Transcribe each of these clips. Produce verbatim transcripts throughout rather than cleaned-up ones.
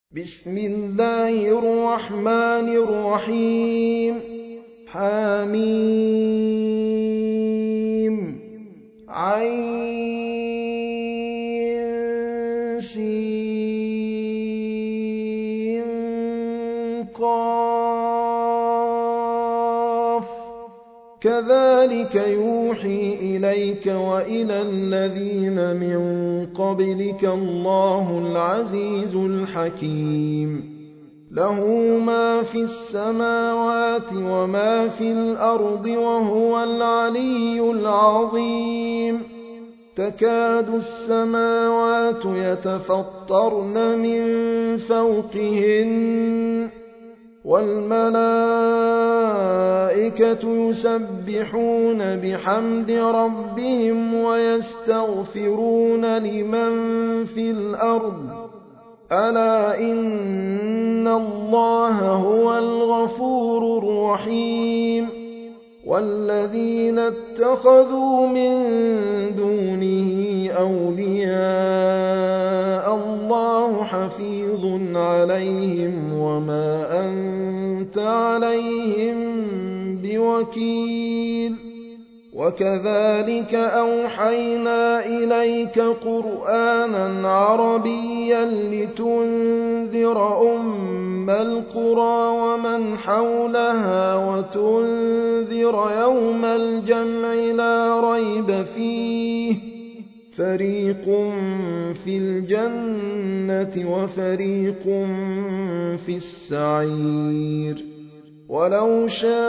بسم الله الرحمن الرحيم حميم عين سين قاف كذلك يوحي إليك وإلى الذين من قبلك الله العزيز الحكيم له ما في السماوات وما في الأرض وهو العلي العظيم تكاد السماوات يتفطرن من فوقهن والملائكة يسبحون بحمد ربهم ويستغفرون لمن في الأرض ألا إن الله هو الغفور الرحيم والذين اتخذوا من دونه أولياء الله حفيظ عليهم وما أنت عليهم بوكيل وكذلك أوحينا إليك قرآنا عربيا لتنذر أم القرى ومن حولها وتنذر يوم الجمع لا ريب فيه فريق في الجنة وفريق في السعير ولو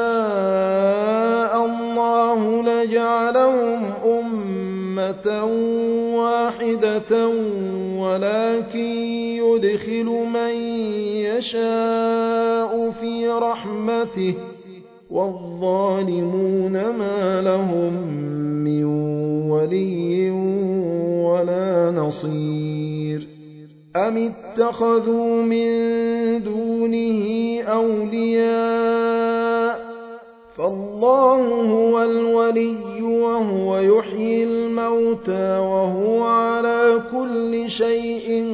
شاء الله لجعلهم أمة واحدة ولكن يدخل من يشاء في رحمته والظالمون ما لهم من ولي ولا نصير أم اتخذوا من دونه أولياء فالله هو الولي وهو يحيي الموتى وهو على كل شيء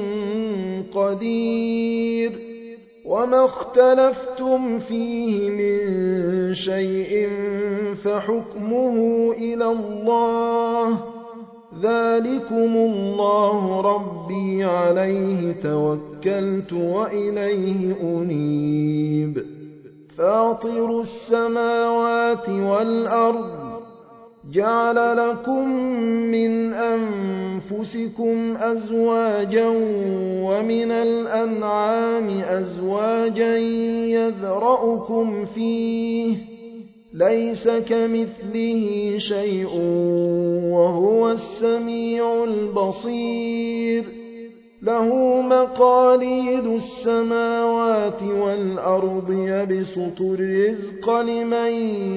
قدير وما اختلفتم فيه من شيء فحكمه إلى الله ذلكم الله ربي عليه توكلت وإليه أنيب فاطر السماوات والأرض جعل لكم من أنفسكم أزواجا ومن الأنعام أزواجا يذرأكم فيه ليس كمثله شيء وهو السميع البصير له مقاليد السماوات والأرض يبسط الرزق لمن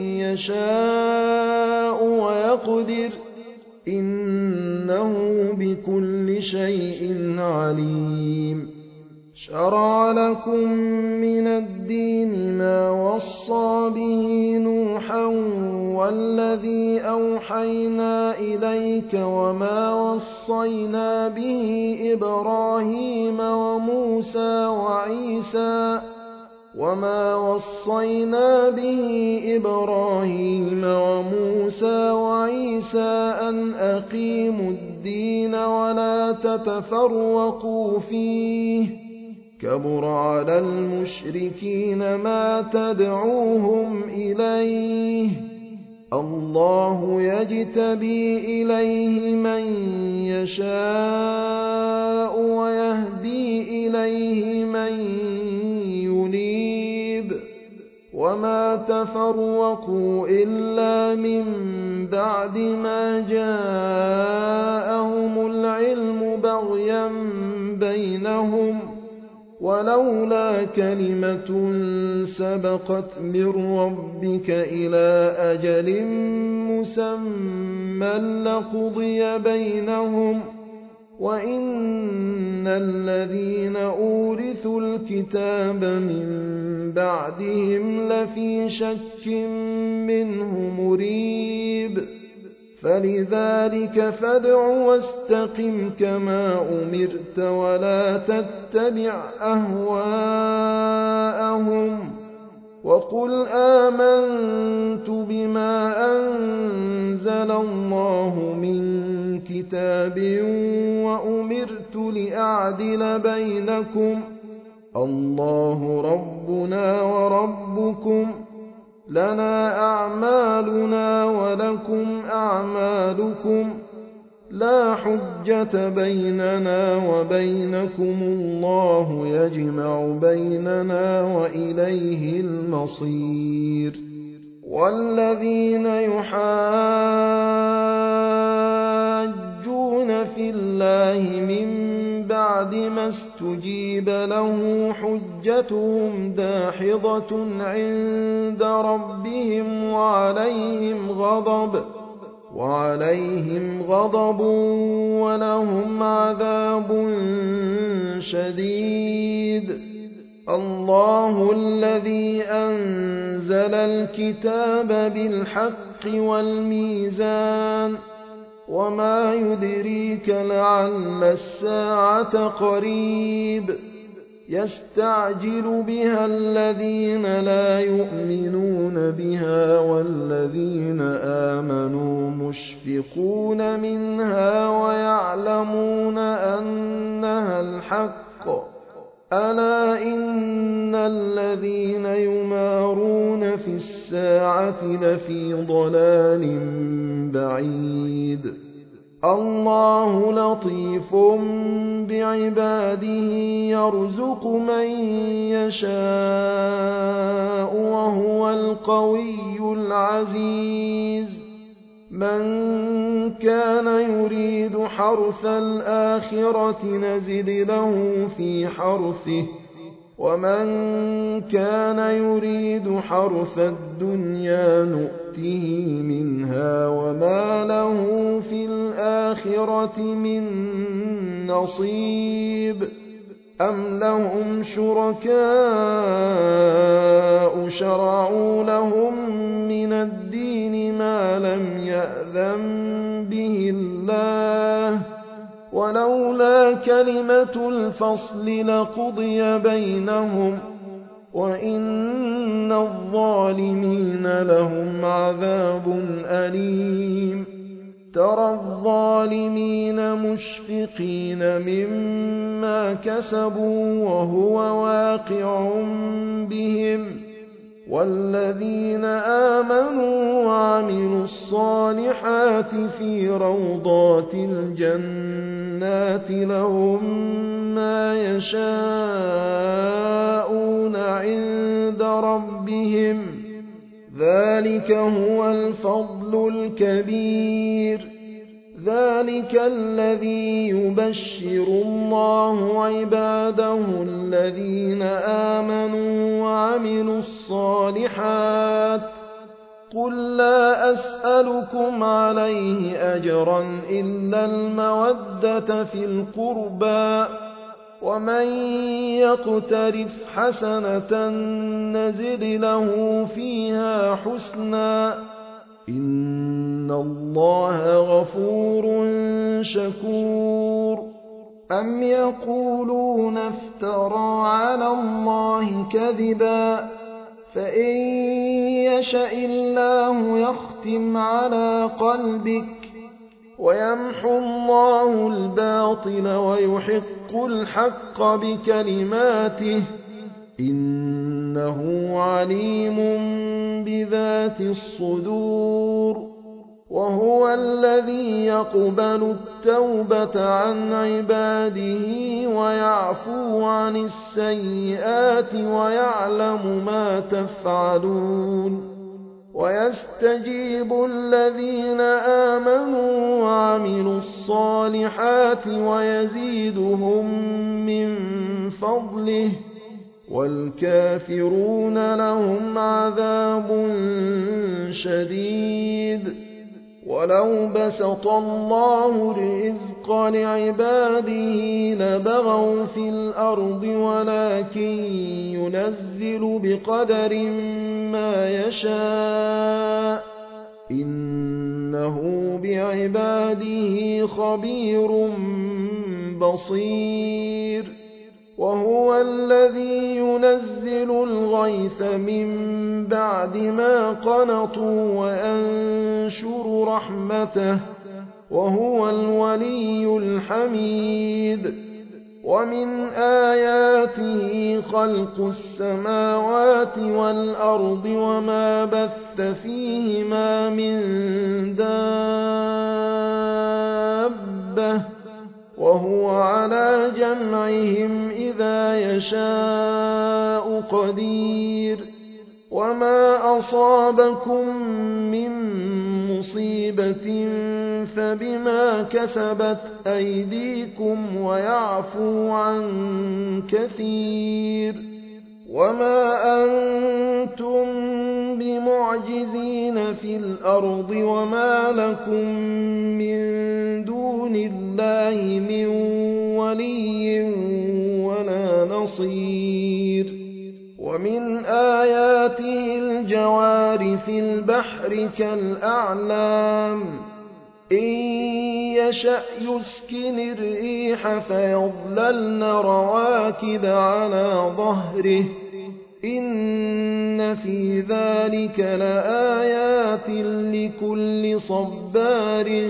يشاء ويقدر إنه بكل شيء عليم شرع لكم من الدين ما وصى به نوحا والذي أوحينا إليك وما وصينا به إبراهيم وموسى وعيسى وما وصينا به إبراهيم وموسى وعيسى أن أقيموا الدين ولا تتفرقوا فيه كبر على المشركين ما تدعوهم إليه الله يجتبي إليه من يشاء ويهدي إليه من ينيب وما تفرقوا إلا من بعد ما جاءهم العلم بغيا بينهم ولولا كلمة سبقت من ربك إلى أجل مسمى لقضي بينهم وإن الذين أورثوا الكتاب من بعدهم لفي شك منه مريب فلذلك فادع واستقم كما أمرت ولا تتبع أهواءهم وقل آمنت بما أنزل الله من كتاب وأمرت لأعدل بينكم الله ربنا وربكم لنا أعمالنا ولكم أعمالكم لا حجة بيننا وبينكم الله يجمع بيننا وإليه المصير والذين يحاجون في الله من بعد ما استجيب له حجتهم داحضة عند ربهم وعليهم غضب وعليهم غضب ولهم عذاب شديد الله الذي أنزل الكتاب بالحق والميزان وما يدريك لعل الساعة قريب يستعجل بها الذين لا يؤمنون بها والذين آمنوا مشفقون منها ويعلمون أنها الحق ألا إن الذين يمارون في الساعة لفي ضلال بعيد الله لطيف بعباده يرزق من يشاء وهو القوي العزيز من كان يريد حرث الآخرة نزد له في حرثه ومن كان يريد حرث الدنيا نؤته منها وما له في الآخرة من نصيب أم لهم شركاء شرعوا لهم من الدين ما لم يأذن به الله ولولا كلمة الفصل لقضي بينهم وإن الظالمين لهم عذاب أليم ترى الظالمين مشفقين مما كسبوا وهو واقع بهم والذين آمنوا وعملوا الصالحات في روضات الجنات لهم ما يشاءون عند ربهم ذلك هو الفضل الكبير ذلك الذي يبشر الله عباده الذين آمنوا وعملوا الصالحات قل لا أسألكم عليه أجرا إلا المودة في القربى ومن يقترف حسنة نزد له فيها حسنا إن الله غفور شكور أم يقولون افترى على الله كذبا فإن يشأ الله يختم على قلبك ويمحو الله الباطل ويحق الحق بكلماته إنه عليم بذات الصدور وهو الذي يقبل التوبة عن عباده ويعفو عن السيئات ويعلم ما تفعلون ويستجيب الذين آمنوا وعملوا الصالحات ويزيدهم من فضله والكافرون لهم عذاب شديد ولو بسط الله الرزق لعباده لبغوا في الأرض ولكن ينزل بقدر ما يشاء إنه بعباده خبير بصير وهو الذي ينزل الغيث من بعد ما قنطوا وينشر رحمته وهو الولي الحميد ومن آياته خلق السماوات والأرض وما بث فيهما من دابة وهو على جمعهم إذا يشاء قدير وما أصابكم من مصيبة فبما كسبت أيديكم ويعفو عن كثير وما أنتم بمعجزين في الأرض وما لكم من دون الله من ولي ولا نصير ومن آياته الجوار في البحر كالأعلام إن يشأ يسكن الريح فيظللن رواكد على ظهره إن في ذلك لآيات لكل صبار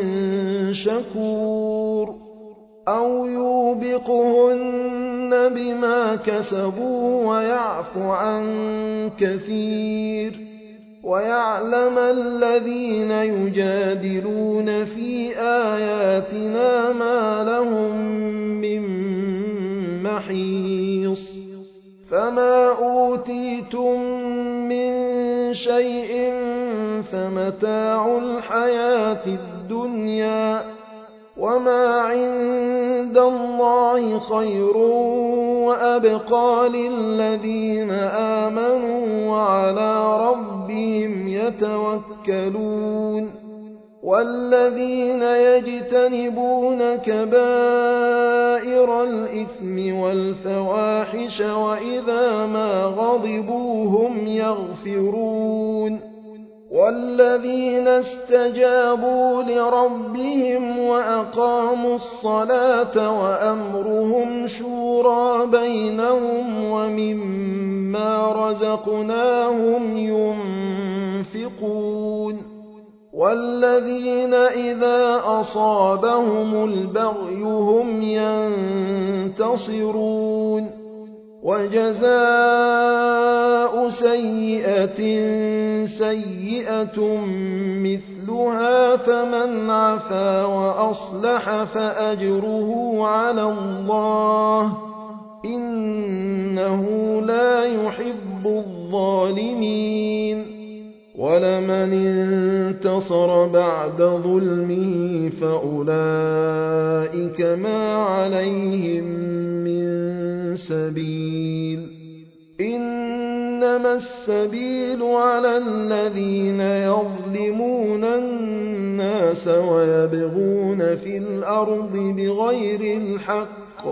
شكور أو يوبقهن بما كسبوا ويعفو عن كثير ويعلم الذين يجادلون في آياتنا ما لهم من محيص فما أوتيتم من شيء فمتاع الحياة الدنيا وما عند الله خير وأبقى للذين آمنوا وعلى ربهم يتوكلون والذين يجتنبون كبائر الإثم والفواحش وإذا ما غضبوا هم يغفرون والذين استجابوا لربهم وأقاموا الصلاة وأمرهم شورى بينهم ومما رزقناهم ينفقون والذين إذا أصابهم البغي هم ينتصرون وجزاء سيئة سيئة مثلها فمن عفا وأصلح فأجره على الله إنه لا يحب الظالمين ولمن انتصر بعد ظلمه فأولئك ما عليهم من سبيل إنما السبيل على الذين يظلمون الناس ويبغون في الأرض بغير الحق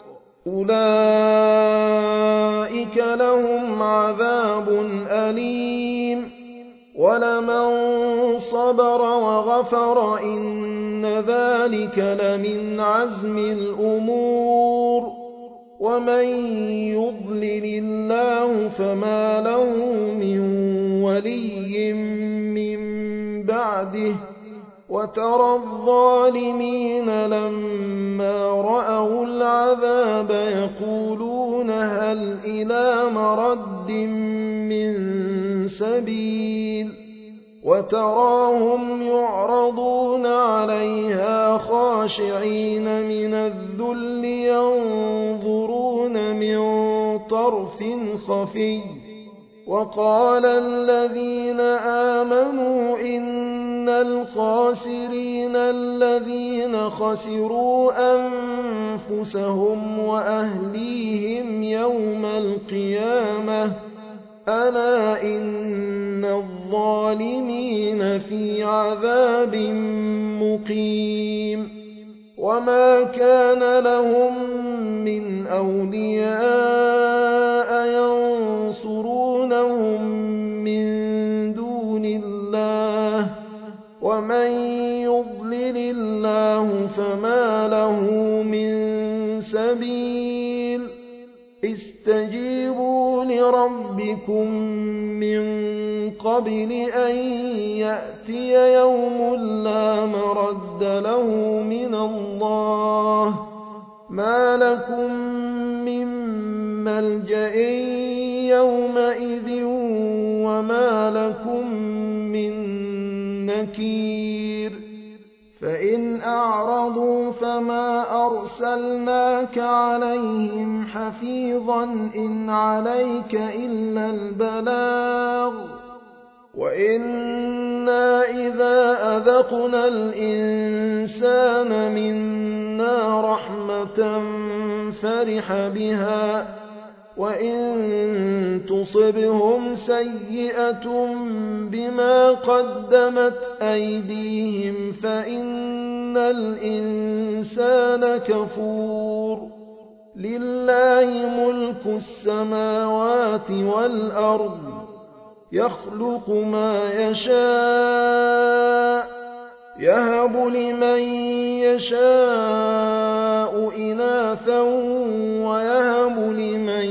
أولئك لهم عذاب أليم ولمن صبر وغفر إن ذلك لمن عزم الأمور ومن يضلل الله فما له من ولي من بعده وترى الظالمين لما رأوا العذاب يقولون هل إلى مرد من سبيل وتراهم يعرضون عليها خاشعين من الذل ينظرون من طرف خفي وقال الذين آمنوا إن الخاسرين الذين خسروا أنفسهم وأهليهم يوم القيامة ألا إن الظالمين في عذاب مقيم وما كان لهم من أولياء ينصرونهم من دون الله استجيبوا لربكم من قبل أن يأتي يوم لا مرد له من الله ما لكم من ملجأ يومئذ وما لكم من نكير فإن أعرضوا فما أرسلناك عليهم حفيظا إن عليك إلا البلاغ وإنا إذا أذقنا الإنسان منا رحمة فرح بها وإن تصبهم سيئة بما قدمت أيديهم فإن الإنسان كفور لله ملك السماوات والأرض يخلق ما يشاء يهب لمن يشاء إناثا ويهب لمن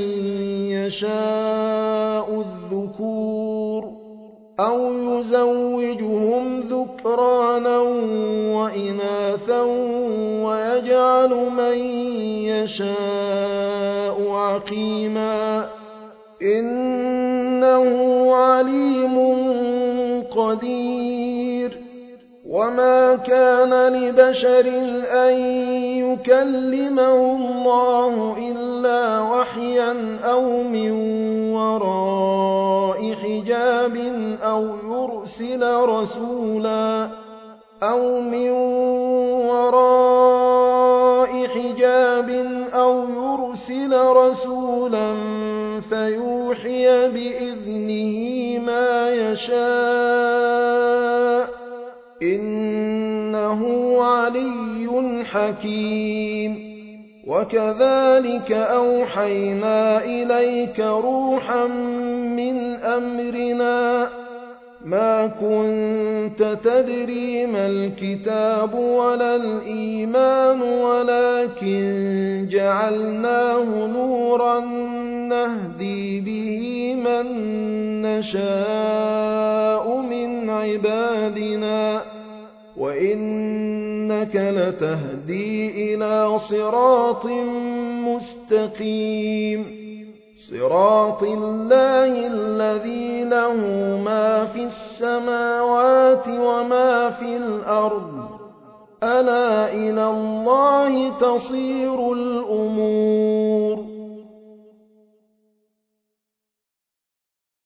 يشاء الذكور أو يزوجهم ذكرانا وإناثا ويجعل من يشاء عقيما إنه عليم قدير وما كان لبشر أن يكلمه الله إلا وحيا أو من وراء حجاب أو يرسل رسولا أو من وراء حجاب أو يرسل رسولا فيوحي بإذنه ما يشاء إنه علي حكيم وكذلك أوحينا إليك روحا من أمرنا ما كنت تدري ما الكتاب ولا الإيمان ولكن جعلناه نورا نهدي به من نشاء من عبادنا وإنك لتهدي إلى صراط مستقيم صراط الله الذي له ما في السماوات وما في الأرض ألا إلى الله تصير الأمور